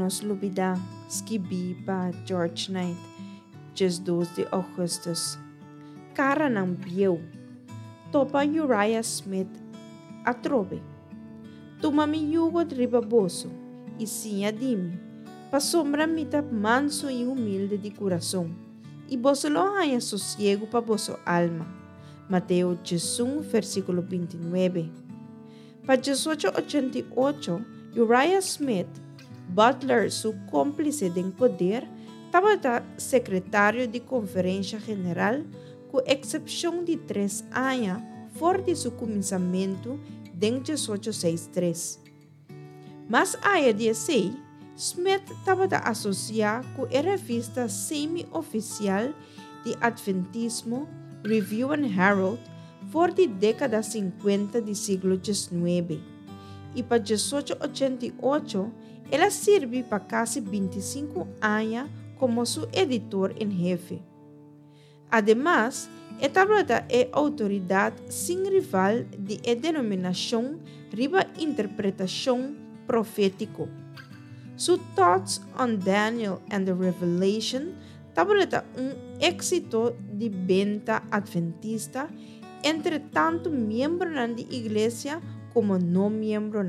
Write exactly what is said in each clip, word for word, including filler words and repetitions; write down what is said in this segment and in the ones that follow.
nos lubida, skibi pa George Knight, just dos de Augustus. Cara ng biyaw, topa Uriah Smith atrobe. Tumamiyugod ribaboso, isinha dimi, pasombra mita manso e humilde de coração, e bosolo haya sosiego pa boso alma. Mateo diecinueve, versículo veintinueve. Pa dieciocho ochenta y ocho, Uriah Smith, Butler, su cómplice de poder, estava secretário de Conferência General, com exceção de três anos fora de seu começamento em dieciocho sessenta e três. Mas a dezesseis, Smith estava associado com a revista semi-oficial de Adventismo, Review and Herald, for de década cinquenta do século dezenove. E para dieciocho ochenta y ocho, ela serve para quase vinte e cinco anos como seu editor em jefe. Además, estava é autoridade sem rival de a denominação riba interpretação profético. Su Thoughts on Daniel and the Revelation estava um éxito de venta adventista entre tanto membros da igreja como não membros.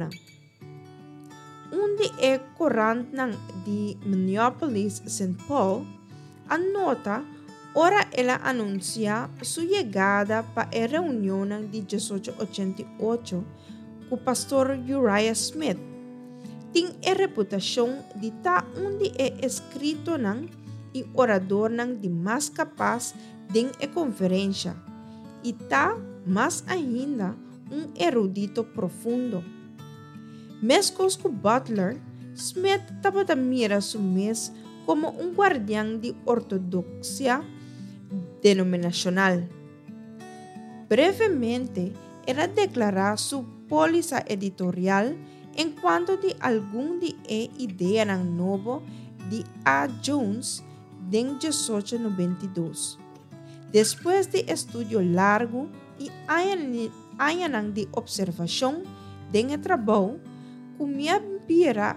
Um de é corante de Minneapolis, Saint Paul, anota ora ela anuncia sua chegada para a reunião de dieciocho ochenta y ocho com o pastor Uriah Smith. Tem a reputação de estar onde é escrito e orador de mais capaz de a conferência e tá mais ainda um erudito profundo. Mesmo com Butler, Smith estava a mira su mês como um guardião de ortodoxia denominacional. Brevemente, era declarar sua póliza editorial enquanto de algum de a ideia novo de A. Jones em dieciocho noventa y dos. Depois de estudo largo e anos de observação de trabalho, comia pira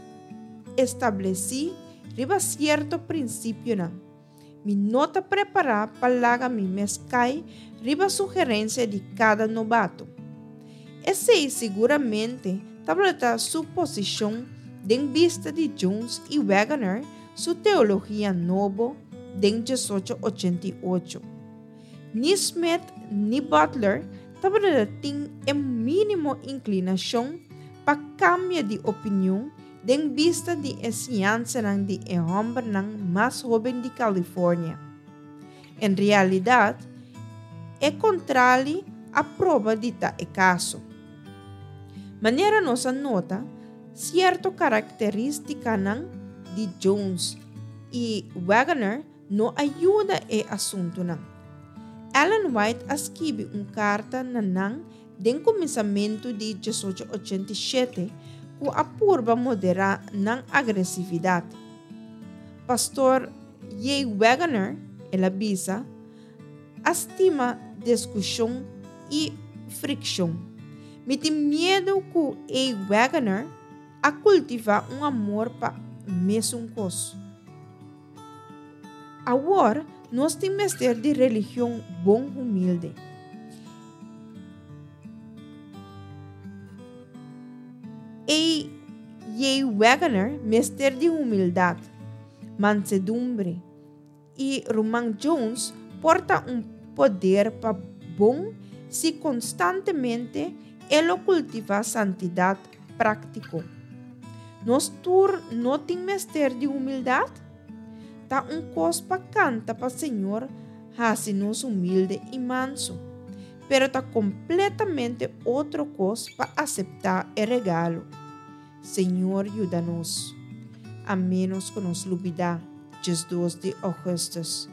estabeleci riba certo princípio na. Mi nota preparar para mi mescai riba sugerência de cada novato. Esse seguramente estava sua posição em vista de Jones e Wagner, sua teologia nova em dieciocho ochenta y ocho. Ni Smith ni Butler estavam tendo a mínima inclinação para cambiar de opinião em vista de a ciência de a homem mais jovem de Califórnia. Em realidade, é contrário à prova de tal caso. Maneira nossa nota, certa característica de Jones e Wagner não ajuda o assunto. Ellen White escreve uma carta nanang de começamento de dieciocho ochenta y siete com a curva moderada ng agressividade. Pastor J. Wagner, ela avisa, estima discussão e fricção. Me tem medo que A. Wagner a cultivar um amor para mesmo coisa. Agora, nós temos ter de religião bom humilde. A. J. Wagner, mestre de humildade, mansedumbre, e Roman Jones porta um poder para bom se constantemente ele cultiva santidade prático. Nós tur não tem mestre de humildade? Tá um coisa para canta para Senhor, hace-nos humilde e manso, pero tá completamente outra coisa para aceitar o regalo. Senhor, ajuda-nos. A menos que nos lubida, Jesus de Augustus.